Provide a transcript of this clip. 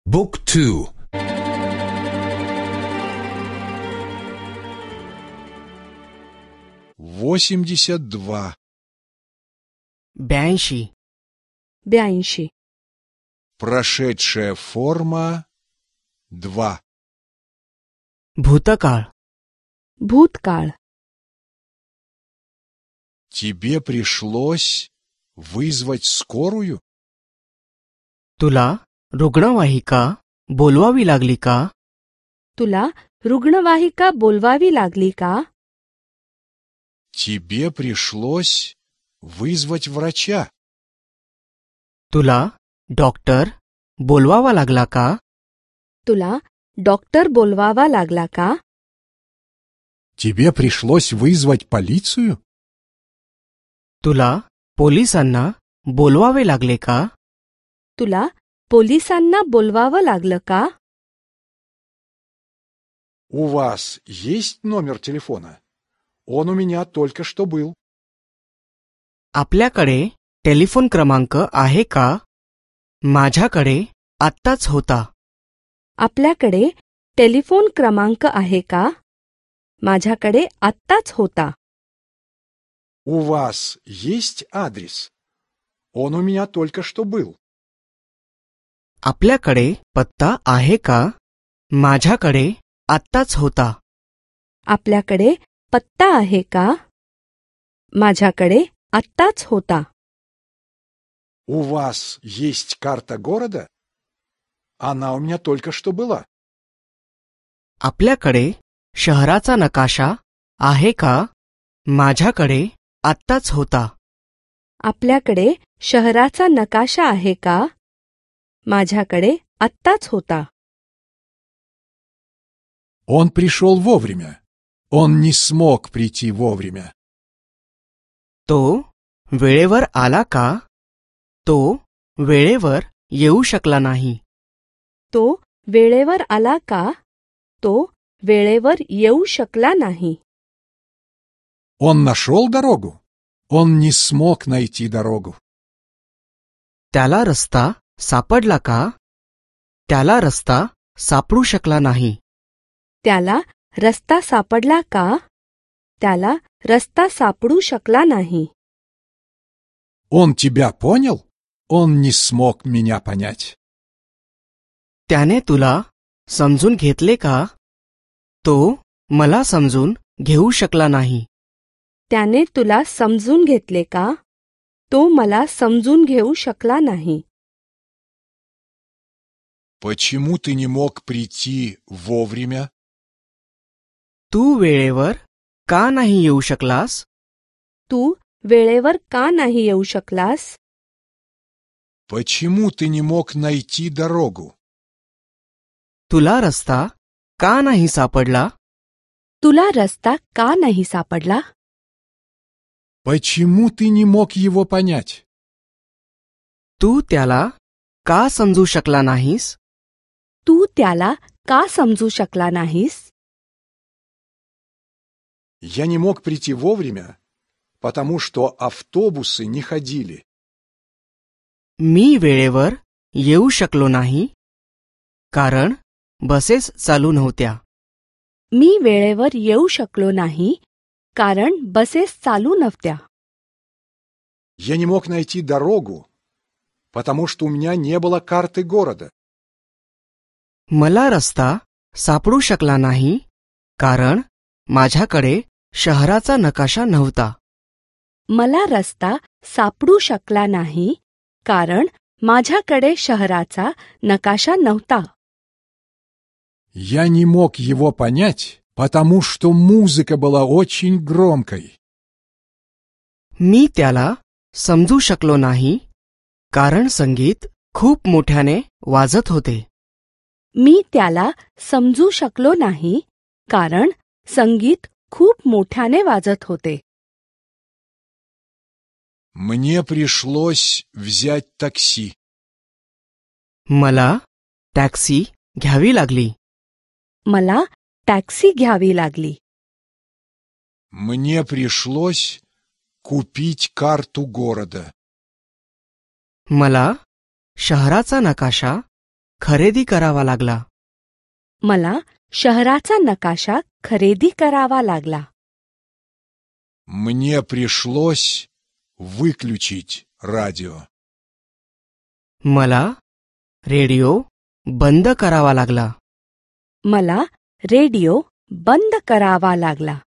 บุ๊กทู82 82 Прошедшая форма 2 भूतकाळ भूतकाळ Тебе пришлось вызвать скорую? तुला रुग्णवाहिका बोलवावी लागली का? तुला रुग्णवाहिका बोलवावी लागली का? Тебе пришлось вызвать врача? तुला डॉक्टर बोलवावा लागला का? तुला डॉक्टर बोलवावा लागला का? Тебе пришлось вызвать полицию? तुला पोलिसांना बोलवावे लागले का? तुला पोलिसांना बोलवावं लागलं का? У вас есть номер телефона? Он у меня только что был. आपल्याकडे टेलिफोन क्रमांक आहे का? माझ्याकडे आत्ताच होता. आपल्याकडे टेलिफोन क्रमांक आहे का? माझ्याकडे आत्ताच होता. У вас есть адрес? Он у меня только что был. आपल्याकडे पत्ता आहे का? माझ्याकडे आत्ताच होता. आपल्याकडे पत्ता आहे का? माझ्याकडे आत्ताच होता. У вас есть карта города? Она у меня только что была. आपल्याकडे शहराचा नकाशा आहे का? माझ्याकडे आत्ताच होता. आपल्याकडे शहराचा नकाशा आहे का? माझ्याकडे आत्ताच होता. Он пришел вовремя. Он не смог прийти вовремя. तो वेळेवर आला का? तो वेळेवर येऊ शकला नाही. तो वेळेवर आला का? तो वेळेवर येऊ शकला नाही. Он нашел дорогу? Он не смог найти дорогу. त्याला रस्ता सापडला का? त्याला रस्ता सापडू शकला नाही. त्याला रस्ता सापडला का? त्याला रस्ता सापडू शकला नाही. Он тебя понял? Он не смог меня понять. त्याने तुला समजून घेतले का? तो मला समजून घेऊ शकला नाही. त्याने तुला समजून घेतले का? तो मला समजून घेऊ शकला नाही. Почему ты не мог прийти вовремя? तू वेळेवर का नाही येऊ शकलास? तू वेळेवर का नाही येऊ शकलास? Почему ты не мог найти дорогу? तुला रस्ता का नाही सापडला? तुला रस्ता का नाही सापडला? Почему ты не мог его понять? तू त्याला का समजू शकला नाहीस? तू त्याला का समजू शकला नाहीस? Я не мог прийти вовремя, потому что автобусы не ходили. मी वेळेवर येऊ शकलो नाही कारण बसेस चालू नव्हत्या. मी वेळेवर येऊ शकलो नाही कारण बसेस चालू नव्हत्या. Я не мог найти дорогу, потому что у меня не было карты города. मला रस्ता सापडू शकला नाही कारण माझ्याकडे शहराचा नकाशा नव्हता. मला रस्ता सापडू शकला नाही कारण माझ्याकडे शहराचा नकाशा नव्हता. Я не мог его понять, потому что музыка была очень громкой. मी त्याला समजू शकलो नाही कारण संगीत खूप मोठ्याने वाजत होते. मी त्याला समजू शकलो नाही कारण संगीत खूप मोठ्याने वाजत होते. Мне пришлось взять такси. मला टॅक्सी घ्यावी लागली. मला टॅक्सी घ्यावी लागली. Мне пришлось купить карту города. मला शहराचा नकाशा खरेदी करावा लागला. मला शहराचा नकाशा खरेदी करावा लागला. Мне пришлось выключить радио. मला रेडिओ बंद करावा लागला. मला रेडिओ बंद करावा लागला.